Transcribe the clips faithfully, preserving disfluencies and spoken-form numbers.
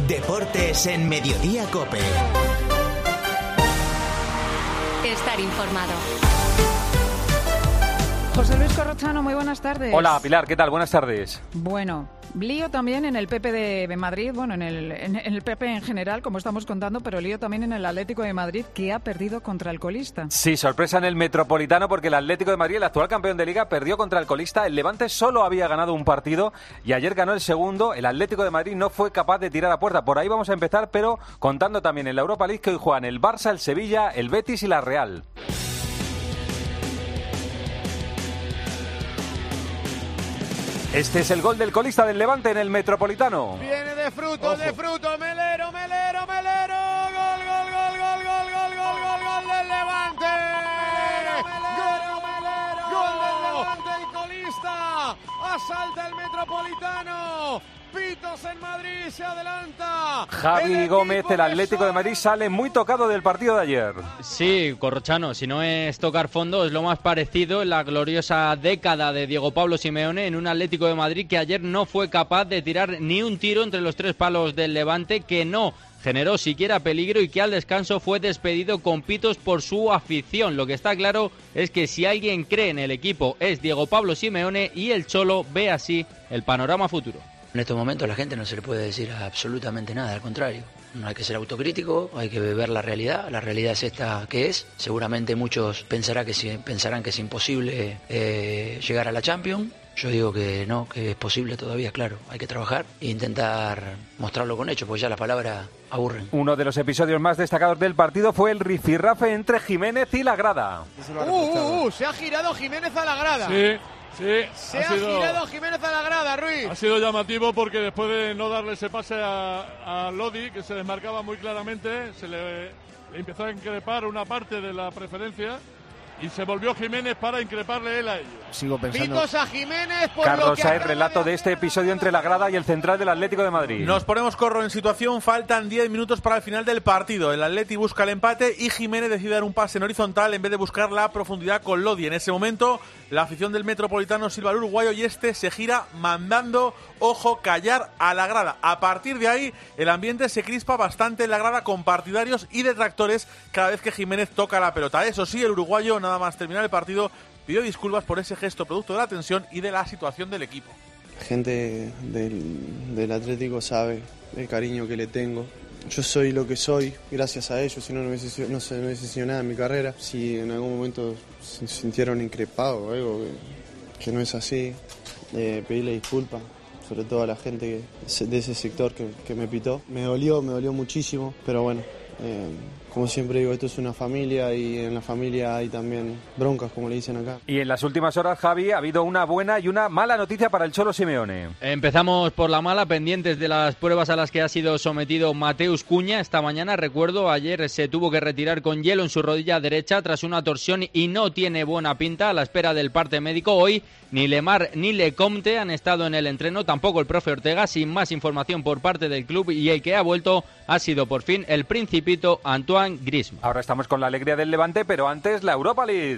Deportes en Mediodía COPE. Estar informado. José Luis Corrochano, muy buenas tardes. Hola, Pilar, ¿qué tal? Buenas tardes. Bueno, lío también en el P P de Madrid, bueno, en el, en el P P en general, como estamos contando, pero lío también en el Atlético de Madrid, que ha perdido contra el colista. Sí, sorpresa en el Metropolitano, porque el Atlético de Madrid, el actual campeón de Liga, perdió contra el colista. El Levante solo había ganado un partido y ayer ganó el segundo. El Atlético de Madrid no fue capaz de tirar a puerta. Por ahí vamos a empezar, pero contando también en la Europa League que hoy juegan el Barça, el Sevilla, el Betis y la Real. Este es el gol del colista del Levante en el Metropolitano. Viene de fruto, Ojo. de fruto, Melero, Melero, Melero, gol, gol, gol, gol, gol, gol, gol, gol, gol del Levante. Melero, Melero, gol del Levante, el colista, asalta el Metropolitano. Pitos en Madrid, se adelanta. Javi el Gómez, el Atlético de Madrid, sale muy tocado del partido de ayer. Sí, Corrochano, si no es tocar fondo, es lo más parecido en la gloriosa década de Diego Pablo Simeone en un Atlético de Madrid que ayer no fue capaz de tirar ni un tiro entre los tres palos del Levante, que no generó siquiera peligro y que al descanso fue despedido con pitos por su afición. Lo que está claro es que si alguien cree en el equipo es Diego Pablo Simeone y el Cholo ve así el panorama futuro. En estos momentos a la gente no se le puede decir absolutamente nada, al contrario. No hay que ser autocrítico, hay que ver la realidad. La realidad es esta que es. Seguramente muchos pensará que, pensarán que es imposible eh, llegar a la Champions. Yo digo que no, que es posible todavía, claro. Hay que trabajar e intentar mostrarlo con hechos, porque ya las palabras aburren. Uno de los episodios más destacados del partido fue el rifirrafe entre Jiménez y la grada. Uh, uh, uh, se ha girado Jiménez a la grada. Sí. Sí, se ha, ha sido, girado Jiménez a la grada, Ruiz. Ha sido llamativo porque después de no darle ese pase a, a Lodi, que se desmarcaba muy claramente, se le, le empezó a increpar una parte de la preferencia y se volvió Jiménez para increparle él a ellos. Sigo pensando. Pitos a Jiménez por Carlos lo que Saez, relato de este episodio entre la grada y el central del Atlético de Madrid. Nos ponemos, Corro, en situación. Faltan diez minutos para el final del partido. El Atleti busca el empate y Jiménez decide dar un pase en horizontal en vez de buscar la profundidad con Lodi. En ese momento, la afición del Metropolitano silba al uruguayo y este se gira mandando, ojo, callar a la grada. A partir de ahí, el ambiente se crispa bastante en la grada con partidarios y detractores cada vez que Jiménez toca la pelota. Eso sí, el uruguayo, nada más terminar el partido, pidió disculpas por ese gesto producto de la tensión y de la situación del equipo. La gente del, del Atlético sabe el cariño que le tengo. Yo soy lo que soy gracias a ellos, si no, no hubiese, no, no hubiese sido nada en mi carrera. Si en algún momento se sintieron increpados o algo que, que no es así, eh, pedirle disculpas, sobre todo a la gente que, de ese sector que, que me pitó. Me dolió, me dolió muchísimo, pero bueno, eh, como siempre digo, esto es una familia y en la familia hay también broncas, como le dicen acá. Y en las últimas horas, Javi, ha habido una buena y una mala noticia para el Cholo Simeone. Empezamos por la mala, pendientes de las pruebas a las que ha sido sometido Mateus Cunha esta mañana. Recuerdo, ayer se tuvo que retirar con hielo en su rodilla derecha tras una torsión y no tiene buena pinta a la espera del parte médico. Hoy ni Lemar ni Lecomte han estado en el entreno, tampoco el profe Ortega, sin más información por parte del club, y el que ha vuelto ha sido por fin el principito Antoine Griezmann. Ahora estamos con la alegría del Levante, pero antes la Europa League.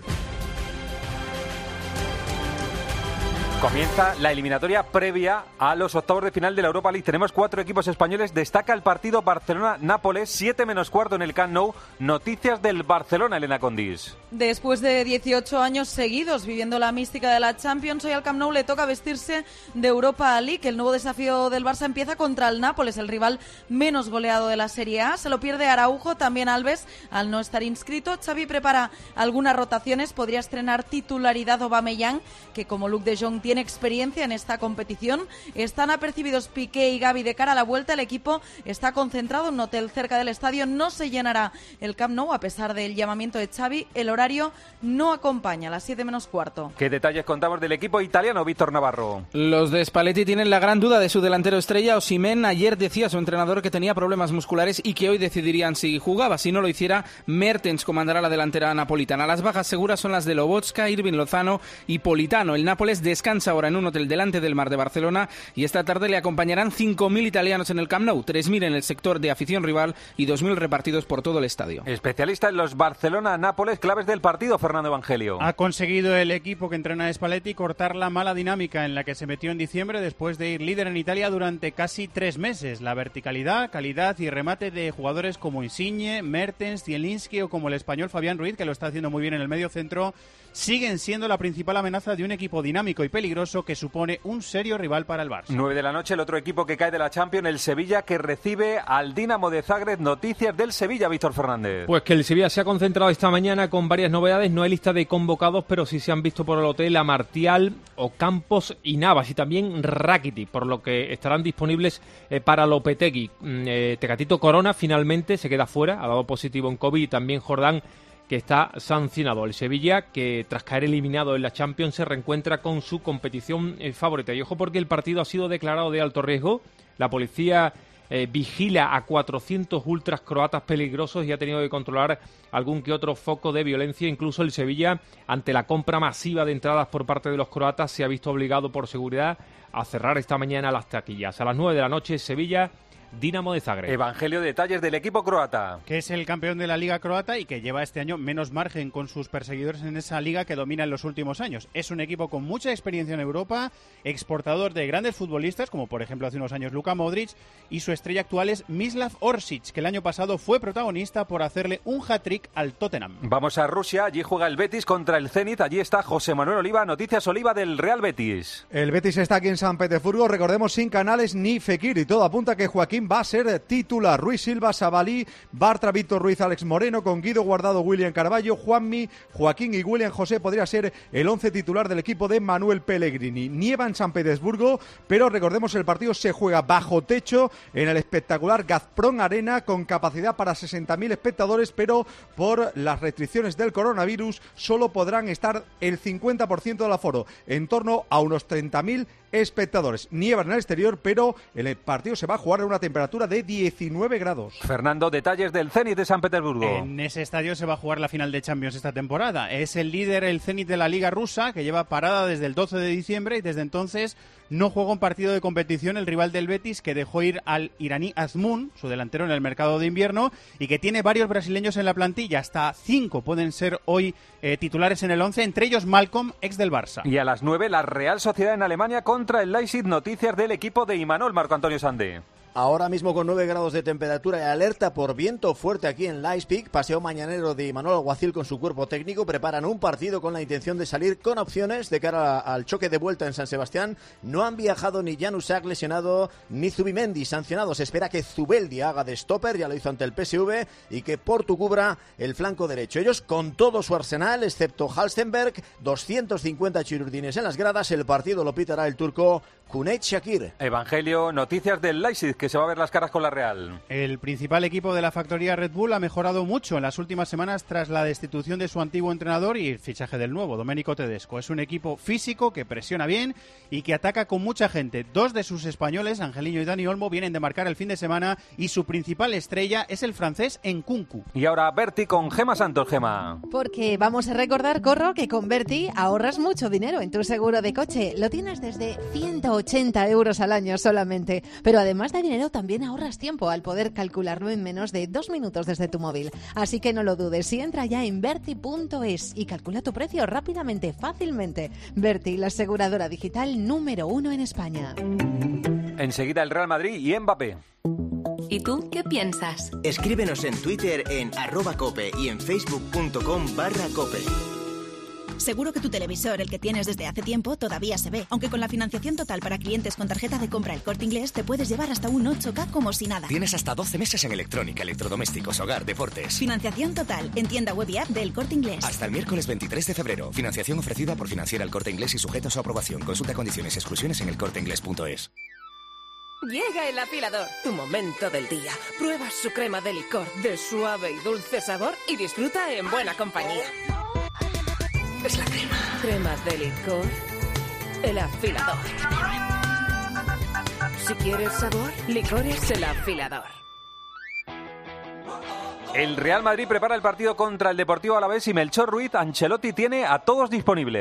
Comienza la eliminatoria previa a los octavos de final de la Europa League. Tenemos cuatro equipos españoles. Destaca el partido Barcelona-Nápoles, siete menos cuarto en el Camp Nou. Noticias del Barcelona, Elena Condis. Después de dieciocho años seguidos viviendo la mística de la Champions, hoy al Camp Nou le toca vestirse de Europa League. El nuevo desafío del Barça empieza contra el Nápoles, el rival menos goleado de la Serie A. Se lo pierde Araujo, también Alves, al no estar inscrito. Xavi prepara algunas rotaciones. Podría estrenar titularidad Aubameyang, que como Luc de Jong tiene experiencia en esta competición. Están apercibidos Piqué y Gavi de cara a la vuelta. El equipo está concentrado en un hotel cerca del estadio. No se llenará el Camp Nou a pesar del llamamiento de Xavi. El horario no acompaña, a las siete menos cuarto. ¿Qué detalles contamos del equipo italiano, Víctor Navarro? Los de Spalletti tienen la gran duda de su delantero estrella, Osimhen. Ayer decía su entrenador que tenía problemas musculares y que hoy decidirían si jugaba. Si no lo hiciera, Mertens comandará la delantera napolitana. Las bajas seguras son las de Lobotka, Irving Lozano y Politano. El Nápoles descansa descansa ahora en un hotel delante del mar de Barcelona y esta tarde le acompañarán cinco mil italianos en el Camp Nou, tres mil en el sector de afición rival y dos mil repartidos por todo el estadio. Especialista en los Barcelona-Nápoles, claves del partido, Fernando Evangelio. Ha conseguido el equipo que entrena Spalletti cortar la mala dinámica en la que se metió en diciembre después de ir líder en Italia durante casi tres meses. La verticalidad, calidad y remate de jugadores como Insigne, Mertens, Zielinski o como el español Fabián Ruiz, que lo está haciendo muy bien en el medio centro, siguen siendo la principal amenaza de un equipo dinámico y peligroso que supone un serio rival para el Barça. nueve de la noche, el otro equipo que cae de la Champions, el Sevilla, que recibe al Dinamo de Zagreb. Noticias del Sevilla, Víctor Fernández. Pues que el Sevilla se ha concentrado esta mañana con varias novedades. No hay lista de convocados, pero sí se han visto por el hotel a Martial, Ocampos y Navas, y también Rakitic, por lo que estarán disponibles eh, para Lopetegui. Eh, Tecatito Corona finalmente se queda fuera, ha dado positivo en COVID, y también Jordán, que está sancionado. El Sevilla, que tras caer eliminado en la Champions, se reencuentra con su competición eh, favorita. Y ojo, porque el partido ha sido declarado de alto riesgo. La policía eh, vigila a cuatrocientos ultras croatas peligrosos y ha tenido que controlar algún que otro foco de violencia. Incluso el Sevilla, ante la compra masiva de entradas por parte de los croatas, se ha visto obligado por seguridad a cerrar esta mañana las taquillas. A las nueve de la noche, Sevilla, Dinamo de Zagreb. Evangelio, detalles del equipo croata. Que es el campeón de la Liga Croata y que lleva este año menos margen con sus perseguidores en esa liga que domina en los últimos años. Es un equipo con mucha experiencia en Europa, exportador de grandes futbolistas, como por ejemplo hace unos años Luka Modric, y su estrella actual es Mislav Orsic, que el año pasado fue protagonista por hacerle un hat-trick al Tottenham. Vamos a Rusia, allí juega el Betis contra el Zenit. Allí está José Manuel Oliva. Noticias, Oliva, del Real Betis. El Betis está aquí en San Petersburgo, recordemos, sin Canales ni Fekir, y todo apunta que Joaquín va a ser titular. Ruiz Silva, Sabalí, Bartra, Víctor Ruiz, Alex Moreno, con Guido Guardado, William Carballo, Juanmi, Joaquín y William José podría ser el once titular del equipo de Manuel Pellegrini. Nieva en San Petersburgo, pero recordemos el partido se juega bajo techo en el espectacular Gazprom Arena con capacidad para sesenta mil espectadores, pero por las restricciones del coronavirus solo podrán estar el cincuenta por ciento del aforo, en torno a unos treinta mil espectadores. Nieva en el exterior, pero el partido se va a jugar en una temperatura de diecinueve grados. Fernando, detalles del Zenit de San Petersburgo. En ese estadio se va a jugar la final de Champions esta temporada. Es el líder, el Zenit de la Liga Rusa, que lleva parada desde el doce de diciembre y desde entonces no juega un partido de competición. El rival del Betis, que dejó ir al iraní Azmoun, su delantero, en el mercado de invierno, y que tiene varios brasileños en la plantilla. Hasta cinco pueden ser hoy eh, titulares en el once, entre ellos Malcolm, ex del Barça. Y a las nueve, la Real Sociedad en Alemania contra el Leipzig. Noticias del equipo de Imanol, Marco Antonio Sande. Ahora mismo con nueve grados de temperatura y alerta por viento fuerte aquí en Leipzig, paseo mañanero de Imanol Alguacil con su cuerpo técnico, preparan un partido con la intención de salir con opciones de cara al choque de vuelta en San Sebastián. No han viajado ni Januzaj lesionado ni Zubimendi sancionado. Se espera que Zubeldi haga de stopper, ya lo hizo ante el P S V, y que Portu cubra el flanco derecho. Ellos con todo su arsenal, excepto Halstenberg, doscientos cincuenta chirurdines en las gradas. El partido lo pitará el turco Cüneyt Shakir. Evangelio, noticias del Leipzig, que se va a ver las caras con la Real. El principal equipo de la factoría Red Bull ha mejorado mucho en las últimas semanas tras la destitución de su antiguo entrenador y el fichaje del nuevo, Domenico Tedesco. Es un equipo físico que presiona bien y que ataca con mucha gente. Dos de sus españoles, Angeliño y Dani Olmo, vienen de marcar el fin de semana y su principal estrella es el francés Nkunku. Y ahora Berti con Gema Santos. Gema. Porque vamos a recordar, Corro, que con Berti ahorras mucho dinero en tu seguro de coche. Lo tienes desde ciento ochenta euros al año solamente. Pero además de dinero, también ahorras tiempo al poder calcularlo en menos de dos minutos desde tu móvil. Así que no lo dudes y entra ya en Berti punto es y calcula tu precio rápidamente, fácilmente. Berti, la aseguradora digital número uno en España. Enseguida el Real Madrid y Mbappé. ¿Y tú qué piensas? Escríbenos en Twitter en arroba cope y en facebook punto com barra cope. Seguro que tu televisor, el que tienes desde hace tiempo, todavía se ve. Aunque con la financiación total para clientes con tarjeta de compra El Corte Inglés te puedes llevar hasta un ocho K como si nada. Tienes hasta doce meses en electrónica, electrodomésticos, hogar, deportes. Financiación total en tienda web y app de El Corte Inglés. Hasta el miércoles veintitrés de febrero. Financiación ofrecida por Financiera El Corte Inglés y sujeta a su aprobación. Consulta condiciones y exclusiones en el corte inglés punto es. Llega el afilador, tu momento del día. Prueba su crema de licor de suave y dulce sabor y disfruta en buena compañía. Es la crema. Cremas de licor. El afilador. Si quieres sabor, licores El Afilador. El Real Madrid prepara el partido contra el Deportivo Alavés y Melchor Ruiz. Ancelotti tiene a todos disponibles.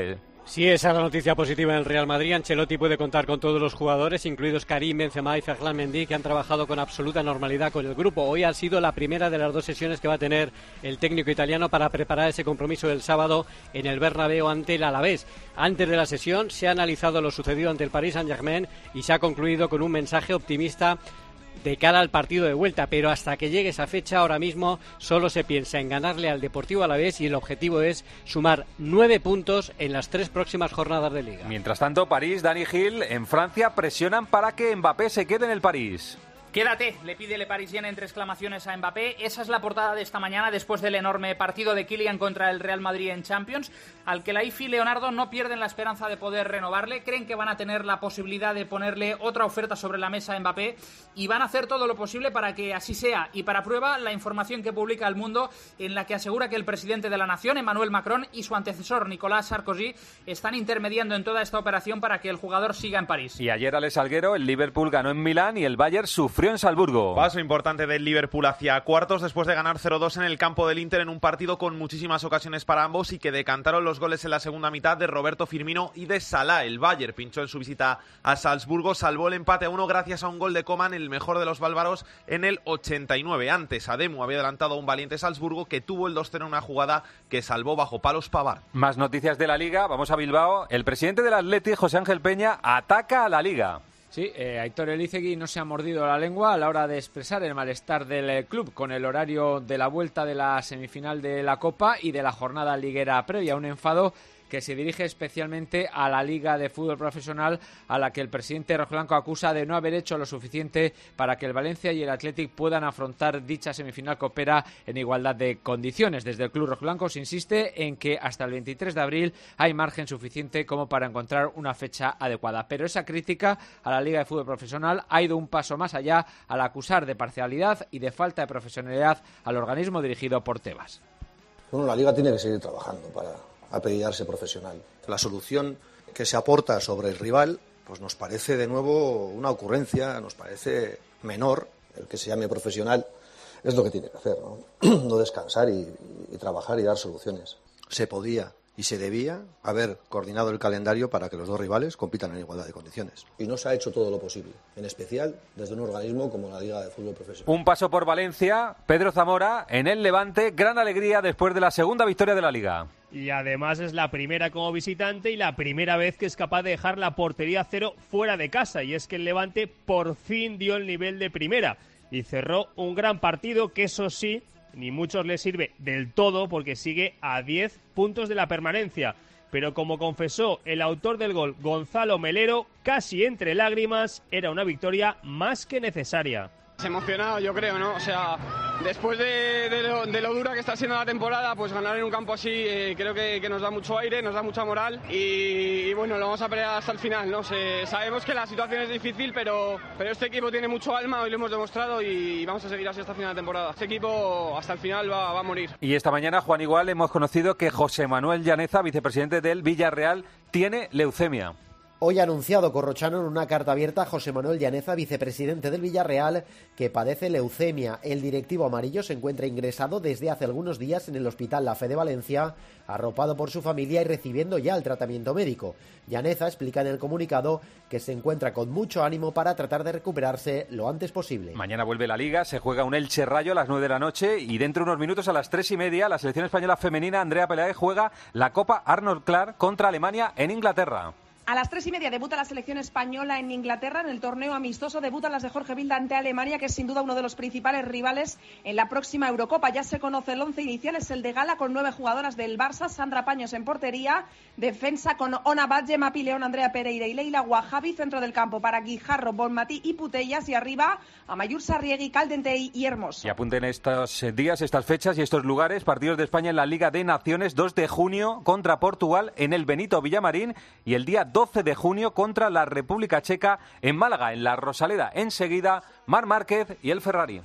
Sí, esa es la noticia positiva en el Real Madrid. Ancelotti puede contar con todos los jugadores, incluidos Karim, Benzema y Ferland Mendy, que han trabajado con absoluta normalidad con el grupo. Hoy ha sido la primera de las dos sesiones que va a tener el técnico italiano para preparar ese compromiso del sábado en el Bernabéu ante el Alavés. Antes de la sesión se ha analizado lo sucedido ante el Paris Saint-Germain y se ha concluido con un mensaje optimista de cara al partido de vuelta, pero hasta que llegue esa fecha ahora mismo solo se piensa en ganarle al Deportivo Alavés y el objetivo es sumar nueve puntos en las tres próximas jornadas de Liga. Mientras tanto, París, Dani Gil, en Francia presionan para que Mbappé se quede en el París. Quédate, le pide Le Parisien entre exclamaciones a Mbappé. Esa es la portada de esta mañana después del enorme partido de Kylian contra el Real Madrid en Champions, al que la I F I y Leonardo no pierden la esperanza de poder renovarle. Creen que van a tener la posibilidad de ponerle otra oferta sobre la mesa a Mbappé y van a hacer todo lo posible para que así sea. Y para prueba, la información que publica El Mundo, en la que asegura que el presidente de la Nación, Emmanuel Macron, y su antecesor, Nicolas Sarkozy, están intermediando en toda esta operación para que el jugador siga en París. Y ayer, Alex Salguero, el Liverpool ganó en Milán y el Bayern sufrió en Salzburgo. Paso importante del Liverpool hacia cuartos después de ganar cero dos en el campo del Inter en un partido con muchísimas ocasiones para ambos y que decantaron los goles en la segunda mitad de Roberto Firmino y de Salah. El Bayern pinchó en su visita a Salzburgo, salvó el empate a uno gracias a un gol de Coman, el mejor de los bálvaros, en el ochenta y nueve. Antes, Ademu había adelantado a un valiente Salzburgo que tuvo el dos cero en una jugada que salvó bajo palos Pavard. Más noticias de la Liga, vamos a Bilbao. El presidente del Athletic, José Ángel Peña, ataca a la Liga. Sí, eh, Aitor Elizegui no se ha mordido la lengua a la hora de expresar el malestar del eh, club con el horario de la vuelta de la semifinal de la Copa y de la jornada liguera previa. Un enfado que se dirige especialmente a la Liga de Fútbol Profesional, a la que el presidente rojiblanco acusa de no haber hecho lo suficiente para que el Valencia y el Athletic puedan afrontar dicha semifinal copera en igualdad de condiciones. Desde el club rojiblanco se insiste en que hasta el veintitrés de abril hay margen suficiente como para encontrar una fecha adecuada. Pero esa crítica a la Liga de Fútbol Profesional ha ido un paso más allá al acusar de parcialidad y de falta de profesionalidad al organismo dirigido por Tebas. Bueno, la Liga tiene que seguir trabajando para apellidarse profesional. La solución que se aporta sobre el rival pues nos parece de nuevo una ocurrencia, nos parece menor. El que se llame profesional es lo que tiene que hacer, no, no descansar y, y trabajar y dar soluciones. Se podía y se debía haber coordinado el calendario para que los dos rivales compitan en igualdad de condiciones. Y no se ha hecho todo lo posible, en especial desde un organismo como la Liga de Fútbol Profesional. Un paso por Valencia, Pedro Zamora, en el Levante, gran alegría después de la segunda victoria de la Liga. Y además es la primera como visitante y la primera vez que es capaz de dejar la portería cero fuera de casa. Y es que el Levante por fin dio el nivel de primera y cerró un gran partido que, eso sí, ni muchos le sirve del todo porque sigue a diez puntos de la permanencia. Pero como confesó el autor del gol, Gonzalo Melero, casi entre lágrimas, era una victoria más que necesaria. Emocionado, yo creo, ¿no? O sea, después de, de, lo, de lo dura que está siendo la temporada, pues ganar en un campo así eh, creo que, que nos da mucho aire, nos da mucha moral y, y bueno, lo vamos a pelear hasta el final, ¿no? Se, sabemos que la situación es difícil, pero, pero este equipo tiene mucho alma, hoy lo hemos demostrado y vamos a seguir así hasta el final de temporada. Este equipo hasta el final va, va a morir. Y esta mañana, Juan, igual hemos conocido que José Manuel Llaneza, vicepresidente del Villarreal, tiene leucemia. Hoy ha anunciado Corrochano en una carta abierta a José Manuel Llaneza, vicepresidente del Villarreal, que padece leucemia. El directivo amarillo se encuentra ingresado desde hace algunos días en el Hospital La Fe de Valencia, arropado por su familia y recibiendo ya el tratamiento médico. Llaneza explica en el comunicado que se encuentra con mucho ánimo para tratar de recuperarse lo antes posible. Mañana vuelve la Liga, se juega un Elche Rayo a las nueve de la noche y dentro de unos minutos a las tres y media la selección española femenina Andrea Peláez juega la Copa Arnold Clark contra Alemania en Inglaterra. A las tres y media debuta la selección española en Inglaterra en el torneo amistoso. Debutan las de Jorge Vilda ante Alemania, que es sin duda uno de los principales rivales en la próxima Eurocopa. Ya se conoce el once inicial, es el de gala con nueve jugadoras del Barça. Sandra Paños en portería, defensa con Ona Badge, Mapi León, Andrea Pereira y Leila Wahabi. Centro del campo para Guijarro, Bonmatí y Putellas. Y arriba Amayur Sarriegui, Caldentey y Hermoso. Y apunten estos días, estas fechas y estos lugares. Partidos de España en la Liga de Naciones, dos de junio contra Portugal en el Benito Villamarín y el día doce de junio contra la República Checa en Málaga, en la Rosaleda. Enseguida, Marc Márquez y el Ferrari.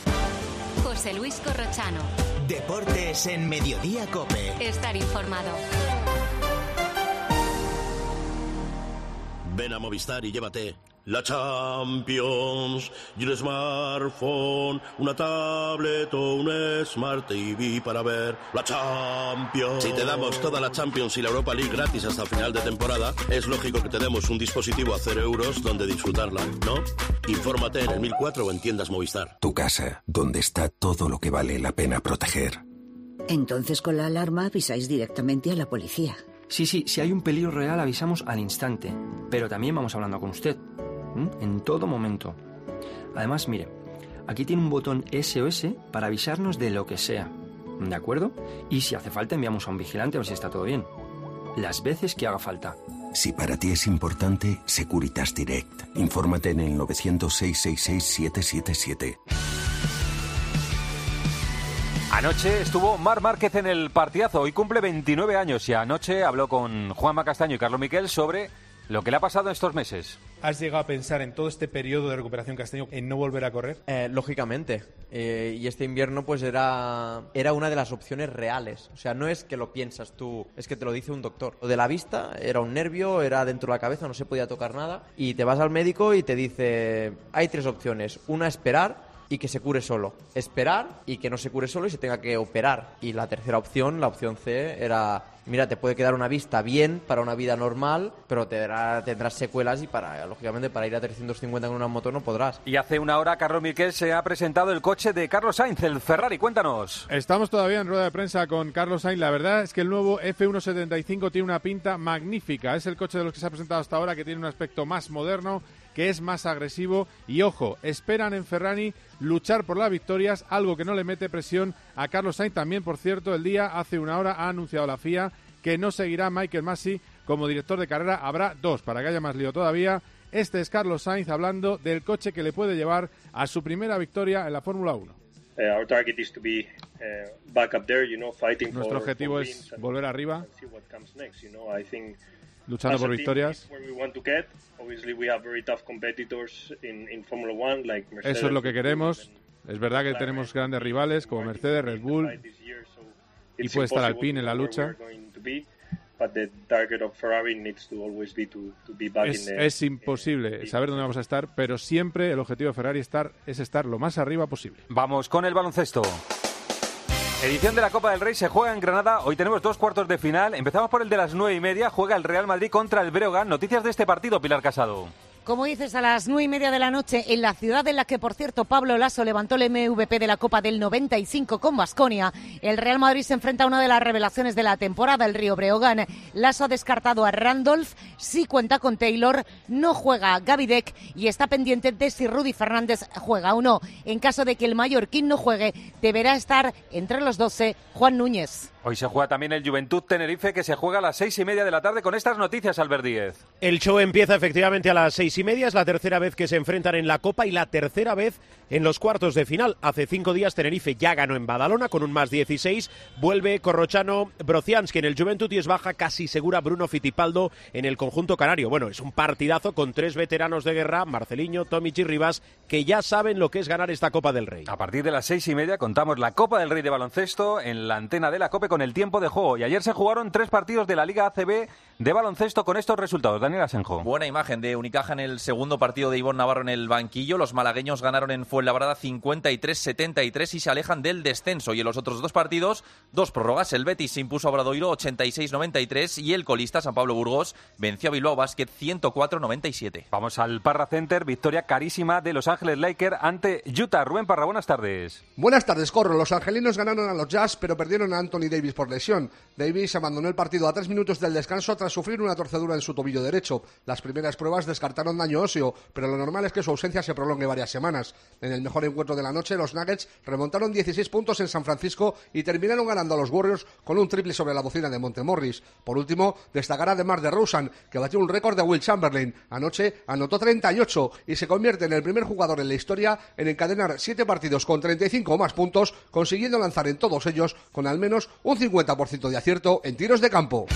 José Luis Corrochano. Deportes en Mediodía COPE. Estar informado. Ven a Movistar y llévate La Champions, y un smartphone, una tablet o un Smart T V para ver la Champions. Si te damos toda la Champions y la Europa League gratis hasta final de temporada, es lógico que te demos un dispositivo a cero euros donde disfrutarla, ¿no? Infórmate en el mil cuatro o en tiendas Movistar. Tu casa, donde está todo lo que vale la pena proteger. Entonces con la alarma avisáis directamente a la policía. Sí, sí, si hay un peligro real avisamos al instante, pero también vamos hablando con usted. ¿Mm? En todo momento. Además, mire, aquí tiene un botón S O S para avisarnos de lo que sea. ¿De acuerdo? Y si hace falta enviamos a un vigilante a ver si está todo bien. Las veces que haga falta. Si para ti es importante, Securitas Direct. Infórmate en el nueve cero cero, seis seis seis, siete siete siete. Anoche estuvo Marc Márquez en el partidazo. Hoy cumple veintinueve años y anoche habló con Juanma Castaño y Carlos Miquel sobre lo que le ha pasado estos meses. ¿Has llegado a pensar en todo este periodo de recuperación que has tenido en no volver a correr? Eh, lógicamente. Eh, y este invierno pues era, era una de las opciones reales. O sea, no es que lo piensas tú, es que te lo dice un doctor. Lo de la vista era un nervio, era dentro de la cabeza, no se podía tocar nada. Y te vas al médico y te dice, hay tres opciones. Una, esperar y que se cure solo. Esperar y que no se cure solo y se tenga que operar. Y la tercera opción, la opción C, era... Mira, te puede quedar una vista bien para una vida normal, pero te dará, tendrás secuelas y para, lógicamente, para ir a trescientos cincuenta con una moto no podrás. Y hace una hora, Carlos Miquel se ha presentado el coche de Carlos Sainz, el Ferrari. Cuéntanos. Estamos todavía en rueda de prensa con Carlos Sainz. La verdad es que el nuevo F ciento setenta y cinco tiene una pinta magnífica. Es el coche de los que se ha presentado hasta ahora, que tiene un aspecto más moderno, que es más agresivo. Y ojo, esperan en Ferrari luchar por las victorias, algo que no le mete presión a Carlos Sainz. También, por cierto, el día, hace una hora, ha anunciado la F I A que no seguirá Michael Masi como director de carrera. Habrá dos, para que haya más lío todavía. Este es Carlos Sainz hablando del coche que le puede llevar a su primera victoria en la Fórmula uno. Uh, our target is to be uh, back up there, you know, fighting Nuestro for, objetivo for es volver arriba, see what comes next, you know. I think luchando por victorias. where we want to get. Obviously we have very tough competitors in, in Formula One, like Mercedes. Eso es lo que queremos. Es verdad que tenemos grandes rivales como Mercedes, Red Bull, y puede estar Alpine en la lucha. Es, es imposible saber dónde vamos a estar, pero siempre el objetivo de Ferrari estar, es estar lo más arriba posible. Vamos con el baloncesto. Edición de la Copa del Rey se juega en Granada. Hoy tenemos dos cuartos de final. Empezamos por el de las nueve y media. Juega el Real Madrid contra el Breogán. Noticias de este partido, Pilar Casado. Como dices, a las nueve y media de la noche, en la ciudad en la que, por cierto, Pablo Lasso levantó el M V P de la Copa del noventa y cinco con Baskonia, el Real Madrid se enfrenta a una de las revelaciones de la temporada, el Río Breogán. Lasso ha descartado a Randolph, sí cuenta con Taylor, no juega a Gavidec y está pendiente de si Rudy Fernández juega o no. En caso de que el mallorquín no juegue, deberá estar entre los doce Juan Núñez. Hoy se juega también el Juventud Tenerife, que se juega a las seis y media de la tarde con estas noticias, Albert Díez. El show empieza efectivamente a las seis y media, es la tercera vez que se enfrentan en la Copa y la tercera vez en los cuartos de final. Hace cinco días Tenerife ya ganó en Badalona con un más dieciséis, vuelve Corrochano Brocianski en el Juventud y es baja casi segura Bruno Fittipaldo en el conjunto canario. Bueno, es un partidazo con tres veteranos de guerra, Marceliño, Tomic y Rivas, que ya saben lo que es ganar esta Copa del Rey. A partir de las seis y media contamos la Copa del Rey de baloncesto en la antena de la COPE con el tiempo de juego. Y ayer se jugaron tres partidos de la Liga A C B de baloncesto con estos resultados. Daniel Asenjo. Buena imagen de Unicaja en el segundo partido de Ivonne Navarro en el banquillo. Los malagueños ganaron en Fuenlabrada cincuenta y tres setenta y tres y se alejan del descenso. Y en los otros dos partidos, dos prórrogas. El Betis se impuso a Obradoiro ochenta y seis noventa y tres y el colista San Pablo Burgos venció a Bilbao Basket ciento cuatro noventa y siete. Vamos al Parra Center. Victoria carísima de Los Ángeles Lakers ante Utah. Rubén Parra, buenas tardes. Buenas tardes, Corro. Los angelinos ganaron a los Jazz, pero perdieron a Anthony Davis por lesión. Davis abandonó el partido a tres minutos del descanso tras sufrir una torcedura en su tobillo derecho. Las primeras pruebas descartaron daño óseo, pero lo normal es que su ausencia se prolongue varias semanas. En el mejor encuentro de la noche, los Nuggets remontaron dieciséis puntos en San Francisco y terminaron ganando a los Warriors con un triple sobre la bocina de Montemorris. Por último, destacar a DeMar DeRozan, que batió un récord de Will Chamberlain. Anoche anotó treinta y ocho y se convierte en el primer jugador en la historia en encadenar siete partidos con treinta y cinco o más puntos, consiguiendo lanzar en todos ellos con al menos un cincuenta por ciento de acierto en tiros de campo.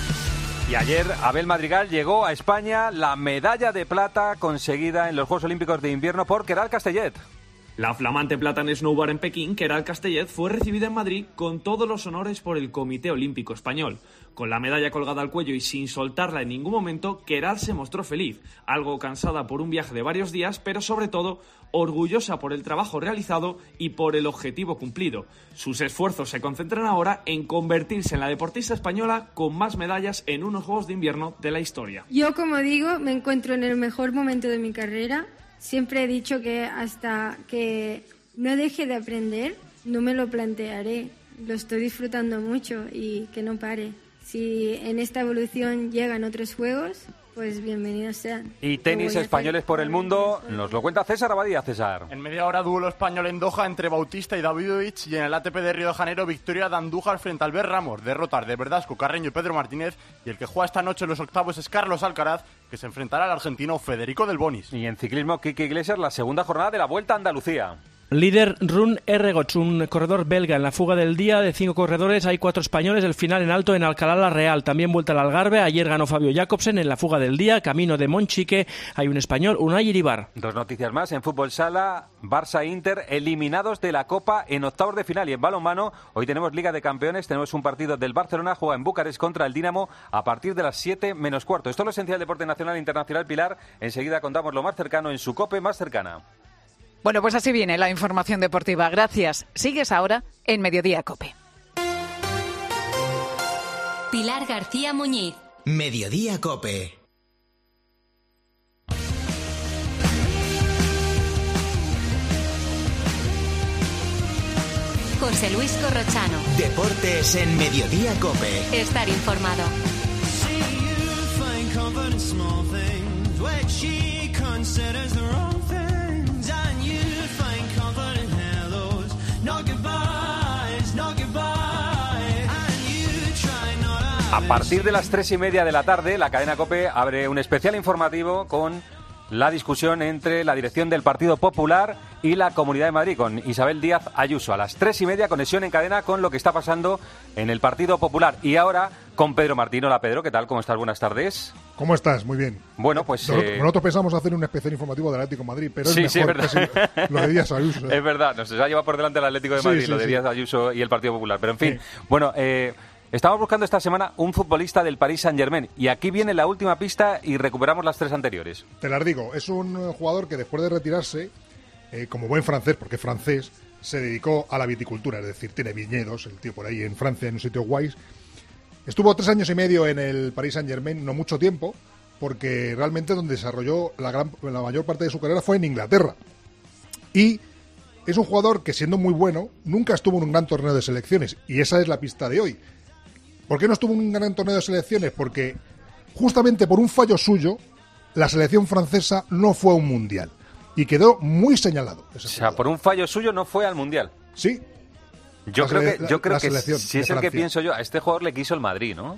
Y ayer Abel Madrigal llegó a España la medalla de plata conseguida en los Juegos Olímpicos de Invierno por Queralt Castellet. La flamante plata en snowboard en Pekín, Queralt Castellet, fue recibida en Madrid con todos los honores por el Comité Olímpico Español. Con la medalla colgada al cuello y sin soltarla en ningún momento, Queralt se mostró feliz, algo cansada por un viaje de varios días, pero sobre todo orgullosa por el trabajo realizado y por el objetivo cumplido. Sus esfuerzos se concentran ahora en convertirse en la deportista española con más medallas en unos Juegos de Invierno de la historia. Yo, como digo, me encuentro en el mejor momento de mi carrera. Siempre he dicho que hasta que no deje de aprender, no me lo plantearé. Lo estoy disfrutando mucho y que no pare. Si en esta evolución llegan otros juegos, pues bienvenidos sean. Y tenis españoles por el mundo, nos lo cuenta César Abadía. César. En media hora, duelo español en Doha entre Bautista y Davidovich, y en el A T P de Río de Janeiro, victoria de Andújar frente a Albert Ramos, derrotas de Verdasco, Carreño y Pedro Martínez, y el que juega esta noche en los octavos es Carlos Alcaraz, que se enfrentará al argentino Federico Del Bonis. Y en ciclismo, Quique Iglesias, la segunda jornada de la Vuelta a Andalucía. Líder Run Erregots, un corredor belga en la fuga del día. De cinco corredores hay cuatro españoles. El final en alto en Alcalá la Real. También vuelta al Algarve. Ayer ganó Fabio Jacobsen en la fuga del día. Camino de Monchique hay un español, Unai Iribar. Dos noticias más. En fútbol sala, Barça e Inter eliminados de la Copa en octavos de final. Y en balonmano, hoy tenemos Liga de Campeones. Tenemos un partido del Barcelona. Juega en Bucarest contra el Dinamo a partir de las siete menos cuarto. Esto es lo esencial del deporte nacional e internacional. Pilar, enseguida contamos lo más cercano en su COPE más cercana. Bueno, pues así viene la información deportiva. Gracias. Sigues ahora en Mediodía COPE. Pilar García Muñiz. Mediodía COPE. José Luis Corrochano. Deportes en Mediodía COPE. Estar informado. A partir de las tres y media de la tarde, la cadena COPE abre un especial informativo con la discusión entre la dirección del Partido Popular y la Comunidad de Madrid, con Isabel Díaz Ayuso. A las tres y media, conexión en cadena con lo que está pasando en el Partido Popular. Y ahora con Pedro Martín. Hola, Pedro, ¿qué tal? ¿Cómo estás? Buenas tardes. ¿Cómo estás? Muy bien. Bueno, pues... Nosotros, eh... nosotros pensamos hacer un especial informativo del Atlético de Madrid, pero sí, es sí, mejor es verdad. Casi lo de Díaz Ayuso. ¿eh? Es verdad, nos ha llevado por delante el Atlético de Madrid, sí, sí, lo de sí. Díaz Ayuso y el Partido Popular. Pero, en fin, sí. bueno... Eh... Estamos buscando esta semana un futbolista del Paris Saint-Germain y aquí viene la última pista y recuperamos las tres anteriores. Te las digo, es un jugador que después de retirarse, eh, como buen francés, porque es francés, se dedicó a la viticultura, es decir, tiene viñedos, el tío por ahí en Francia, en un sitio guays. Estuvo tres años y medio en el Paris Saint-Germain, no mucho tiempo, porque realmente donde desarrolló la, gran, la mayor parte de su carrera fue en Inglaterra. Y es un jugador que, siendo muy bueno, nunca estuvo en un gran torneo de selecciones, y esa es la pista de hoy. ¿Por qué no estuvo en un gran torneo de selecciones? Porque justamente por un fallo suyo, la selección francesa no fue a un mundial. Y quedó muy señalado. O sea, jugador. Por un fallo suyo no fue al mundial. Sí. Yo la creo sele- que, yo la, creo la que si es el que pienso yo, a este jugador le quiso el Madrid, ¿no?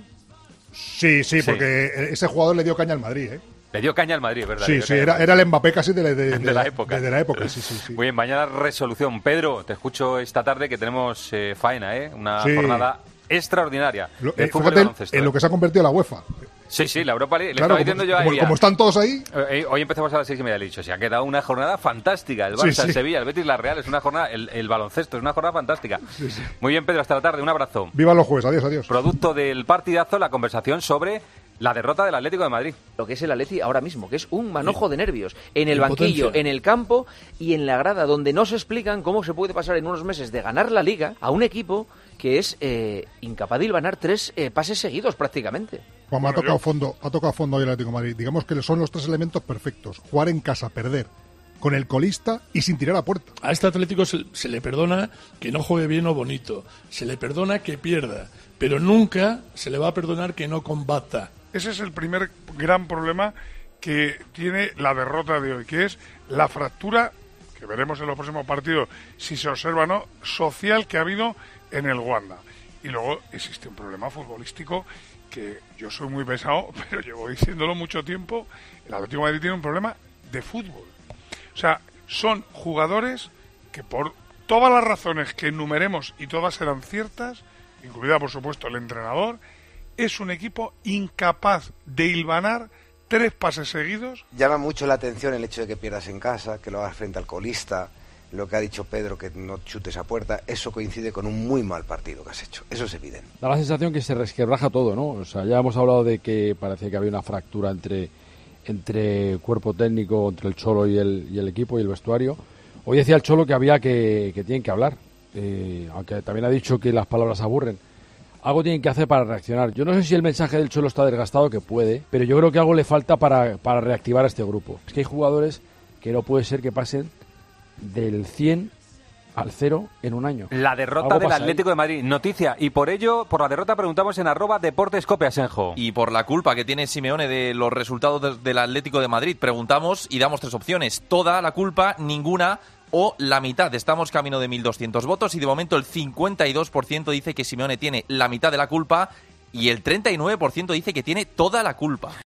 Sí, sí, sí, porque ese jugador le dio caña al Madrid, ¿eh? Le dio caña al Madrid, ¿verdad? Sí, sí, era, era el Mbappé casi de, de, de, de la época. De, de la época, sí, sí, sí. Muy bien, mañana resolución. Pedro, te escucho esta tarde que tenemos eh, faena, ¿eh? Una sí. jornada extraordinaria. Lo, eh, fíjate en, en lo que se ha convertido la UEFA. Sí, sí, la Europa League. Le claro, estaba diciendo yo a como, ella. Como están todos ahí. Eh, hoy empezamos a las seis y media, le he dicho. Se ha quedado una jornada fantástica. El Barça, sí, sí. el Sevilla, el Betis, la Real. Es una jornada. El, el baloncesto es una jornada fantástica. Sí, sí. Muy bien, Pedro, hasta la tarde. Un abrazo. Viva los jueves. Adiós, adiós. Producto del partidazo, la conversación sobre la derrota del Atlético de Madrid. Lo que es el Atleti ahora mismo, que es un manojo sí. de nervios. En el banquillo, en el campo y en la grada, donde no se explican cómo se puede pasar en unos meses de ganar la Liga a un equipo que es eh, incapaz de hilvanar tres eh, pases seguidos prácticamente. Juan, me ha tocado fondo, ha tocado fondo hoy el Atlético de Madrid. Digamos que son los tres elementos perfectos. Jugar en casa, perder con el colista y sin tirar a puerta. A este Atlético se, se le perdona que no juegue bien o bonito. Se le perdona que pierda. Pero nunca se le va a perdonar que no combata. Ese es el primer gran problema que tiene la derrota de hoy, que es la fractura, que veremos en los próximos partidos si se observa o no, social que ha habido en el Wanda. Y luego existe un problema futbolístico que yo soy muy pesado, pero llevo diciéndolo mucho tiempo. El Atlético de Madrid tiene un problema de fútbol. O sea, son jugadores que por todas las razones que enumeremos, y todas serán ciertas, incluida por supuesto el entrenador, es un equipo incapaz de hilvanar tres pases seguidos. Llama mucho la atención el hecho de que pierdas en casa, que lo hagas frente al colista, lo que ha dicho Pedro, que no chutes a puerta, eso coincide con un muy mal partido que has hecho. Eso es evidente. Da la sensación que se resquebraja todo, ¿no? O sea, ya hemos hablado de que parecía que había una fractura entre, entre cuerpo técnico, entre el Cholo y el, y el equipo y el vestuario. Hoy decía el Cholo que había que, que tienen que hablar, eh, aunque también ha dicho que las palabras aburren. Algo tienen que hacer para reaccionar. Yo no sé si el mensaje del Cholo está desgastado, que puede, pero yo creo que algo le falta para, para reactivar a este grupo. Es que hay jugadores que no puede ser que pasen del cien al cero en un año. La derrota del Atlético ahí. de Madrid. Noticia. Y por ello, por la derrota preguntamos en arroba Deportes Cope Asenjo. Y por la culpa que tiene Simeone de los resultados de, del Atlético de Madrid. Preguntamos y damos tres opciones. Toda la culpa, ninguna o la mitad. Estamos camino de mil doscientos votos y de momento el cincuenta y dos por ciento dice que Simeone tiene la mitad de la culpa y el treinta y nueve por ciento dice que tiene toda la culpa.